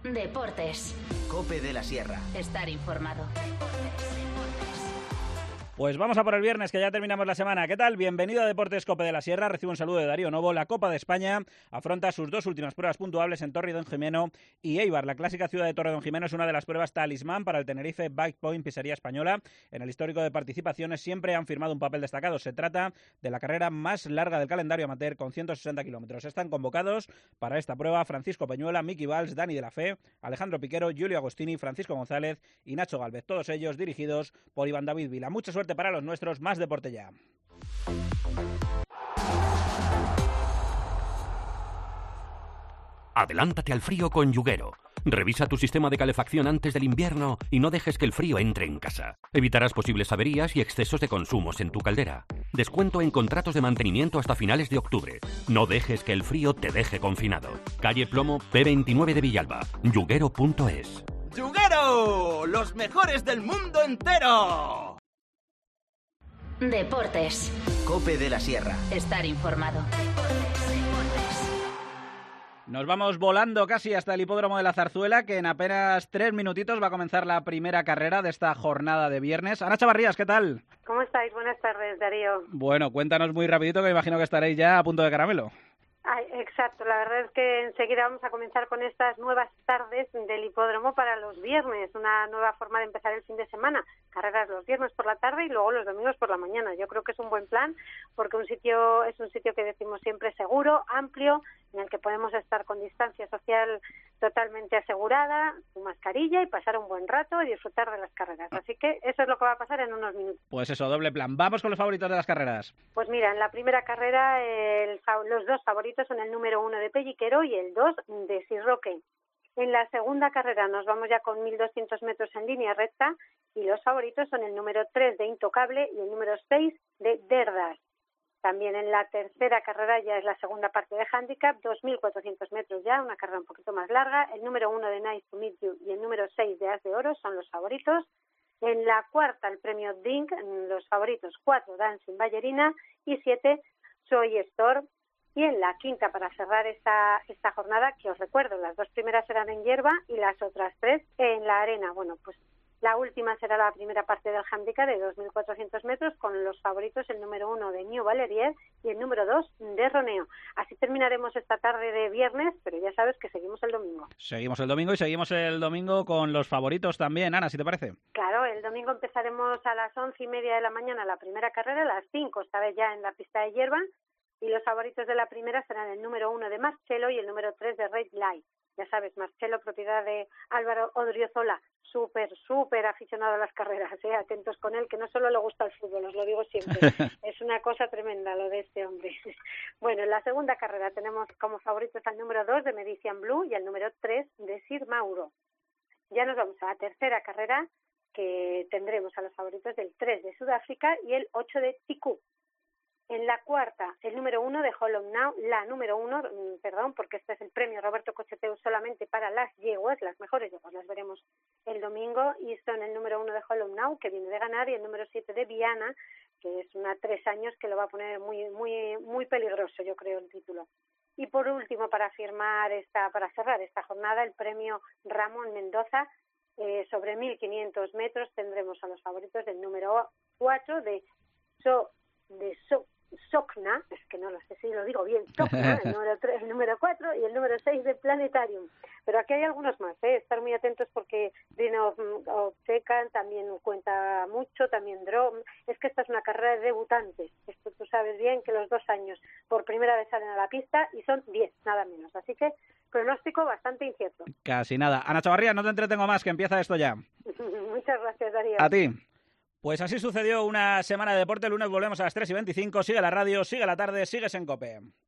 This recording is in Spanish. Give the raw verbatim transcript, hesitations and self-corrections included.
Deportes. COPE de la Sierra. Estar informado. Pues vamos a por el viernes, que ya terminamos la semana. ¿Qué tal? Bienvenido a Deportes COPE de la Sierra. Recibo un saludo de Darío Novo. La Copa de España afronta sus dos últimas pruebas puntuables en Torredonjimeno y Eibar. La clásica ciudad de Torredonjimeno es una de las pruebas talismán para el Tenerife Bike Point Pizzería Española. En el histórico de participaciones siempre han firmado un papel destacado. Se trata de la carrera más larga del calendario amateur, con ciento sesenta kilómetros. Están convocados para esta prueba Francisco Peñuela, Miki Valls, Dani de la Fe, Alejandro Piquero, Julio Agostini, Francisco González y Nacho Gálvez. Todos ellos dirigidos por Iván David Vila. Mucha suerte para los nuestros. Más deporte ya. Adelántate al frío con Yuguero. Revisa tu sistema de calefacción antes del invierno y no dejes que el frío entre en casa. Evitarás posibles averías y excesos de consumos en tu caldera. Descuento en contratos de mantenimiento hasta finales de octubre. No dejes que el frío te deje confinado. Calle Plomo P veintinueve de Villalba. Yuguero punto es. ¡Yuguero! ¡Los mejores del mundo entero! Deportes. COPE de la Sierra. Estar informado. Nos vamos volando casi hasta el hipódromo de la Zarzuela, que en apenas tres minutitos va a comenzar la primera carrera de esta jornada de viernes. Ana Chavarrías, ¿qué tal? ¿Cómo estáis? Buenas tardes, Darío. Bueno, cuéntanos muy rapidito, que me imagino que estaréis ya a punto de caramelo. Ay, exacto, la verdad es que enseguida vamos a comenzar con estas nuevas tardes del hipódromo para los viernes, una nueva forma de empezar el fin de semana, carreras los viernes por la tarde y luego los domingos por la mañana. Yo creo que es un buen plan porque un sitio es un sitio que decimos siempre seguro, amplio, en el que podemos estar con distancia social totalmente asegurada, su mascarilla y pasar un buen rato y disfrutar de las carreras. Así que eso es lo que va a pasar en unos minutos. Pues eso, doble plan. Vamos con los favoritos de las carreras. Pues mira, en la primera carrera el, los dos favoritos son el número uno de Pelliquero y el dos de Sirroque. En la segunda carrera nos vamos ya con mil doscientos metros en línea recta y los favoritos son el número tres de Intocable y el número seis de Derdas. También en la tercera carrera ya es la segunda parte de handicap, dos mil cuatrocientos metros ya, una carrera un poquito más larga. El número uno de Nice to Meet You y el número seis de As de Oro son los favoritos. En la cuarta el premio Dink, los favoritos cuatro Dancing Ballerina y siete Soy Store. Y en la quinta, para cerrar esta, esta jornada, que os recuerdo, las dos primeras serán en hierba y las otras tres en la arena. Bueno, pues la última será la primera parte del handicap de dos mil cuatrocientos metros con los favoritos el número uno de New Valerier y el número dos de Roneo. Así terminaremos esta tarde de viernes, pero ya sabes que seguimos el domingo. Seguimos el domingo y seguimos el domingo con los favoritos también, Ana, ¿si te parece? Claro, el domingo empezaremos a las once y media de la mañana la primera carrera, a las cinco, esta vez ya en la pista de hierba. Y los favoritos de la primera serán el número uno de Marcelo y el número tres de Red Light. Ya sabes, Marcelo, propiedad de Álvaro Odriozola, súper, súper aficionado a las carreras, ¿eh? Atentos con él, que no solo le gusta el fútbol, os lo digo siempre. Es una cosa tremenda lo de este hombre. Bueno, en la segunda carrera tenemos como favoritos al número dos de Medician Blue y al número tres de Sir Mauro. Ya nos vamos a la tercera carrera, que tendremos a los favoritos del tres de Sudáfrica y el ocho de Tiku. En la cuarta, el número uno de Hollow Now, la número uno, perdón, porque este es el premio Roberto Cocheteu solamente para las yeguas, las mejores yeguas, las veremos el domingo, y son el número uno de Hollow Now, que viene de ganar, y el número siete de Viana, que es una tres años que lo va a poner muy, muy, muy peligroso, yo creo, el título. Y por último, para firmar esta, para cerrar esta jornada, el premio Ramón Mendoza, eh, sobre mil quinientos metros, tendremos a los favoritos del número cuatro de So, de So, Socna, es que no lo sé si lo digo bien, Socna, el número tres, el número cuatro y el número seis de Planetarium. Pero aquí hay algunos más, ¿eh? Estar muy atentos porque Rino Obcecan también cuenta mucho, también Drom. Es que esta es una carrera de debutantes. Esto tú sabes bien que los dos años por primera vez salen a la pista y son diez, nada menos. Así que pronóstico bastante incierto. Casi nada. Ana Chavarría, no te entretengo más, que empieza esto ya. Muchas gracias, Darío. A ti. Pues así sucedió una semana de deporte. El lunes volvemos a las tres y veinticinco. Sigue la radio, sigue la tarde, sigues en COPE.